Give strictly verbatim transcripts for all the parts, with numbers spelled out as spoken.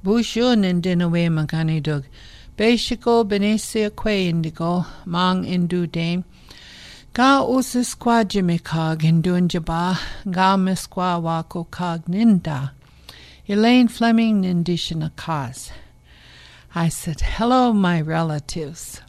Bushun in Dinawe Maganidug. Beshiko Benesia Que Indigo, Mang Indu Dame. Ga Usisqua Jimicog in Dunjaba, Ga Misqua Wako Cog Ninda. Elaine Fleming Nindishina Cause. I said, hello, my relatives.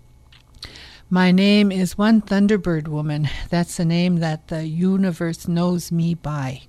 My name is One Thunderbird Woman. That's the name that the universe knows me by.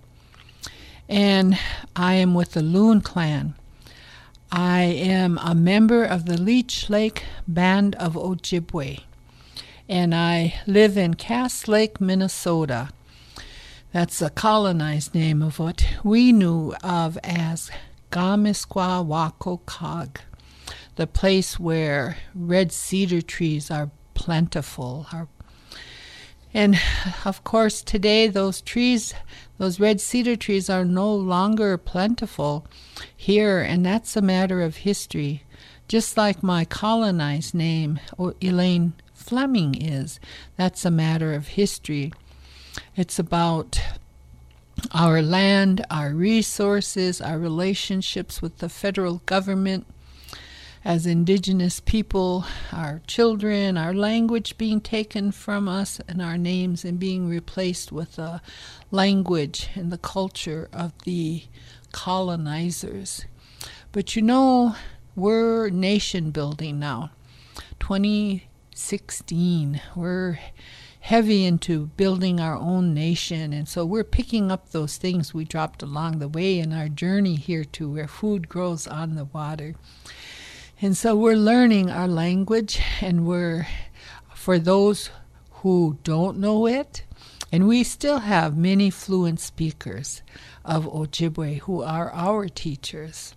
And I am with the Loon Clan. I am a member of the Leech Lake Band of Ojibwe. And I live in Cass Lake, Minnesota. That's the colonized name of what we knew of as Gamisqua Wako Cog, the place where red cedar trees are plentiful. Are, and of course today those trees, those red cedar trees are no longer plentiful here, and that's a matter of history. Just like my colonized name, Elaine Fleming, is. That's a matter of history. It's about our land, our resources, our relationships with the federal government, as Indigenous people, our children, our language being taken from us, and our names and being replaced with the language and the culture of the colonizers. But you know, we're nation building now. twenty sixteen, we're heavy into building our own nation, and so we're picking up those things we dropped along the way in our journey here to where food grows on the water. And so we're learning our language, and we're, for those who don't know it, and we still have many fluent speakers of Ojibwe who are our teachers.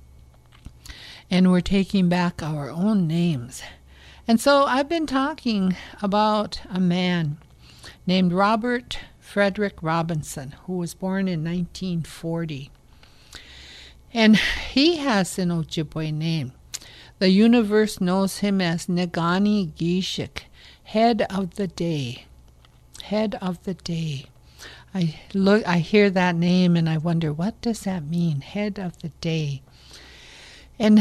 And we're taking back our own names. And so I've been talking about a man named Robert Frederick Robinson, who was born in nineteen forty. And he has an Ojibwe name. The universe knows him as Negani Gishik, head of the day. Head of the day. I look, I hear that name and I wonder, what does that mean? Head of the day. And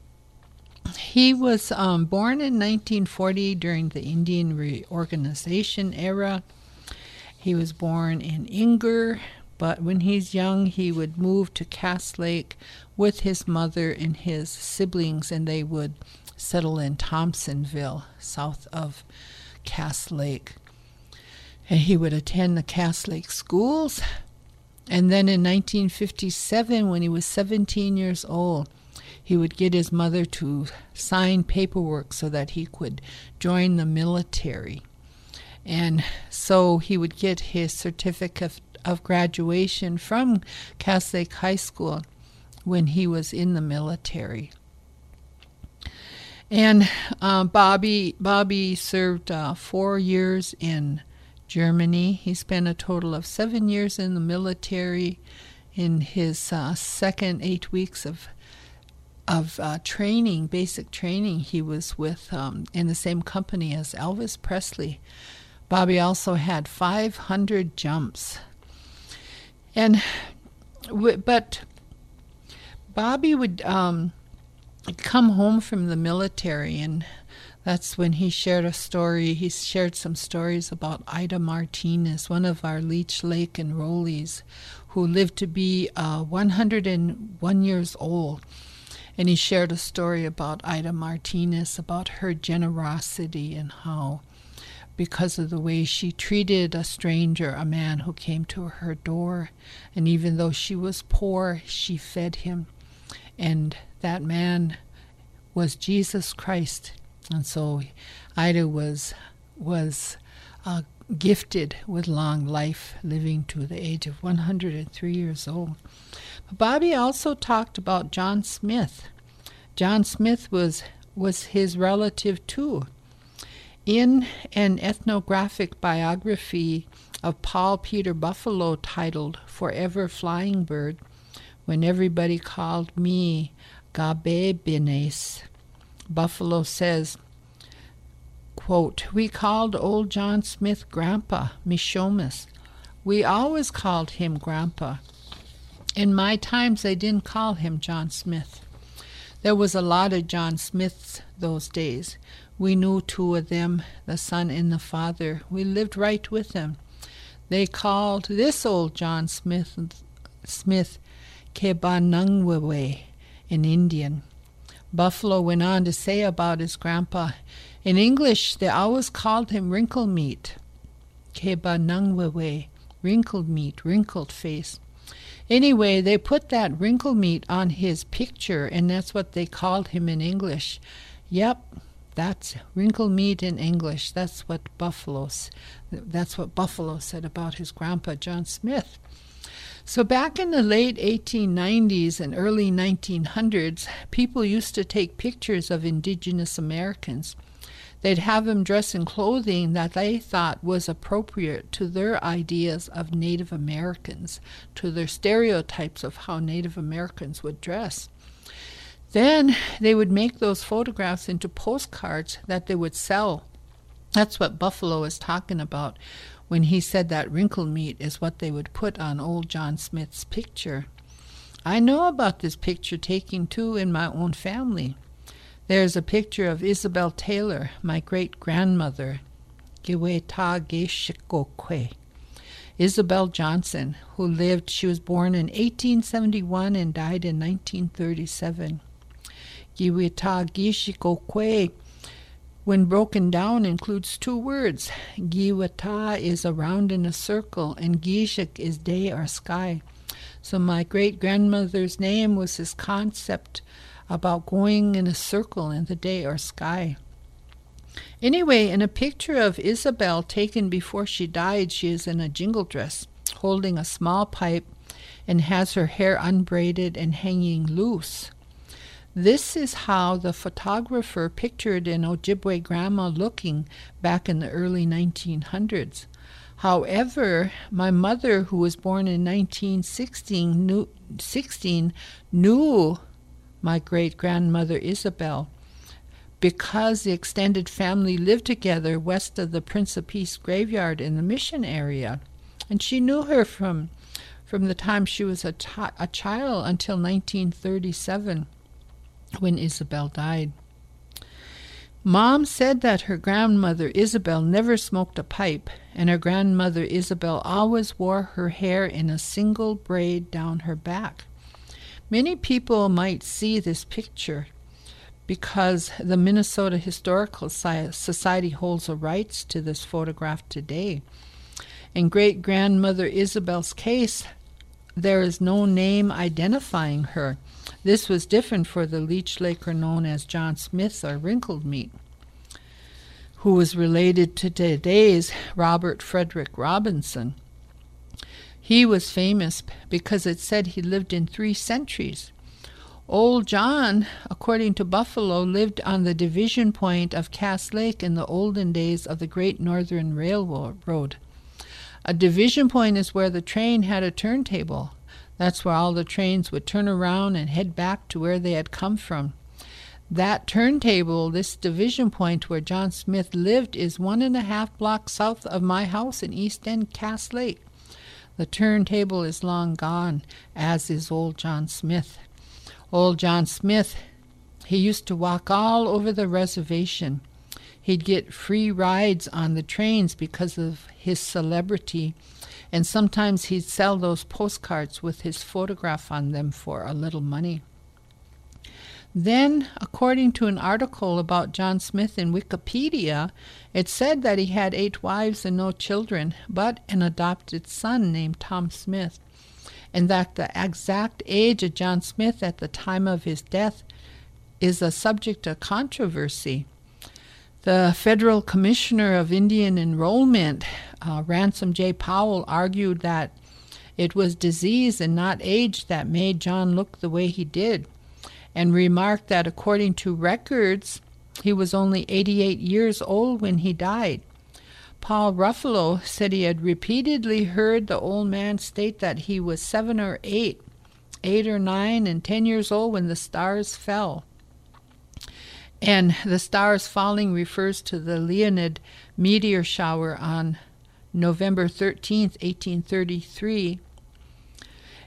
he was um, born in nineteen forty during the Indian Reorganization era. He was born in Inger, but when he's young, he would move to Cass Lake with his mother and his siblings, and they would settle in Thompsonville, south of Cass Lake. And he would attend the Cass Lake schools. And then in nineteen fifty-seven, when he was seventeen years old, he would get his mother to sign paperwork so that he could join the military. And so he would get his certificate of graduation from Cass Lake High School when he was in the military. And uh, Bobby Bobby served uh, four years in Germany. He spent a total of seven years in the military. In his uh, second eight weeks of of uh, training, basic training, he was with um, in the same company as Elvis Presley. Bobby also had five hundred jumps. And but Bobby would um, come home from the military, and that's when he shared a story. He shared some stories about Ida Martinez, one of our Leech Lake enrollees, who lived to be uh, one hundred one years old. And he shared a story about Ida Martinez, about her generosity and how, because of the way she treated a stranger, a man who came to her door, and even though she was poor, she fed him. And that man was Jesus Christ. And so Ida was was uh, gifted with long life, living to the age of one hundred three years old. But Bobby also talked about John Smith. John Smith was was his relative too. In an ethnographic biography of Paul Peter Buffalo titled Forever Flying Bird, when everybody called me Gabe Bines, Buffalo says, quote, "We called old John Smith Grandpa, Mishomis. We always called him Grandpa. In my times, they didn't call him John Smith. There was a lot of John Smiths those days. We knew two of them, the son and the father. We lived right with them. They called this old John Smith, Smith Kebanungwewe in Indian. Buffalo went on to say about his grandpa, in English, they always called him Wrinkle Meat. Kebanungwewe, wrinkled meat, wrinkled face. Anyway, they put that wrinkle meat on his picture, and that's what they called him in English. Yep, that's wrinkle meat in English. That's what Buffalo's, that's what Buffalo said about his grandpa, John Smith. So back in the late eighteen nineties and early nineteen hundreds, people used to take pictures of indigenous Americans. They'd have them dress in clothing that they thought was appropriate to their ideas of Native Americans, to their stereotypes of how Native Americans would dress. Then they would make those photographs into postcards that they would sell. That's what Buffalo is talking about when he said that wrinkle meat is what they would put on old John Smith's picture. I know about this picture taking too in my own family. There's a picture of Isabel Taylor, my great-grandmother, Giweta-Geshikokwe. Isabel Johnson, who lived, she was born in eighteen seventy-one and died in nineteen thirty-seven. Giweta-Geshikokwe, when broken down, includes two words. Giweta is around in a circle, and Gishik is day or sky. So my great-grandmother's name was this concept about going in a circle in the day or sky. Anyway, in a picture of Isabel taken before she died, she is in a jingle dress, holding a small pipe, and has her hair unbraided and hanging loose. This is how the photographer pictured an Ojibwe grandma looking back in the early nineteen hundreds. However, my mother, who was born in nineteen sixteen, knew, sixteen, knew my great-grandmother Isabel, because the extended family lived together west of the Prince of Peace graveyard in the Mission area. And she knew her from, from the time she was a, t- a child until nineteen thirty-seven, when Isabel died. Mom said that her grandmother Isabel never smoked a pipe, and her grandmother Isabel always wore her hair in a single braid down her back. Many people might see this picture because the Minnesota Historical Society holds the rights to this photograph today. In great-grandmother Isabel's case, there is no name identifying her. This was different for the Leech Laker known as John Smith or Wrinkled Meat, who was related to today's Robert Frederick Robinson. He was famous because it said he lived in three centuries. Old John, according to Buffalo, lived on the division point of Cass Lake in the olden days of the Great Northern Railroad. A division point is where the train had a turntable. That's where all the trains would turn around and head back to where they had come from. That turntable, this division point where John Smith lived, is one and a half blocks south of my house in East End, Cass Lake. The turntable is long gone, as is old John Smith. Old John Smith, he used to walk all over the reservation. He'd get free rides on the trains because of his celebrity, and sometimes he'd sell those postcards with his photograph on them for a little money. Then, according to an article about John Smith in Wikipedia, it said that he had eight wives and no children, but an adopted son named Tom Smith, and that the exact age of John Smith at the time of his death is a subject of controversy. The Federal Commissioner of Indian Enrollment, uh, Ransom J. Powell, argued that it was disease and not age that made John look the way he did, and remarked that according to records, he was only eighty-eight years old when he died. Paul Ruffalo said he had repeatedly heard the old man state that he was seven or eight, eight or nine, and ten years old when the stars fell. And the stars falling refers to the Leonid meteor shower on November thirteenth, eighteen thirty-three.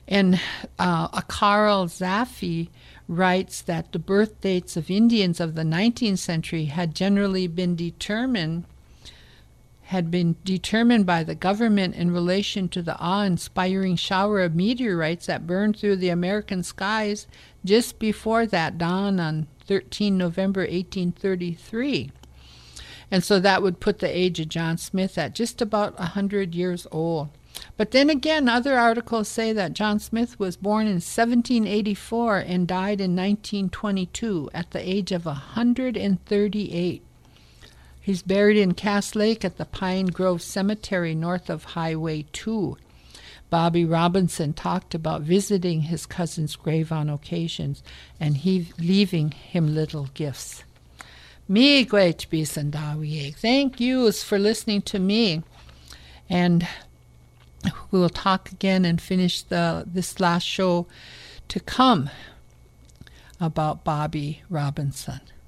And uh, a Carl Zaffe writes that the birth dates of Indians of the nineteenth century had generally been determined had been determined by the government in relation to the awe-inspiring shower of meteorites that burned through the American skies just before that dawn on the thirteenth of November eighteen thirty-three. And so that would put the age of John Smith at just about one hundred years old. But then again, other articles say that John Smith was born in seventeen eighty-four and died in nineteen twenty-two at the age of one hundred thirty-eight. He's buried in Cass Lake at the Pine Grove Cemetery north of Highway two. Bobby Robinson talked about visiting his cousin's grave on occasions and he leaving him little gifts. Me gwech bisandawieg. Thank you for listening to me. And we'll talk again and finish the this last show to come about Bobby Robinson.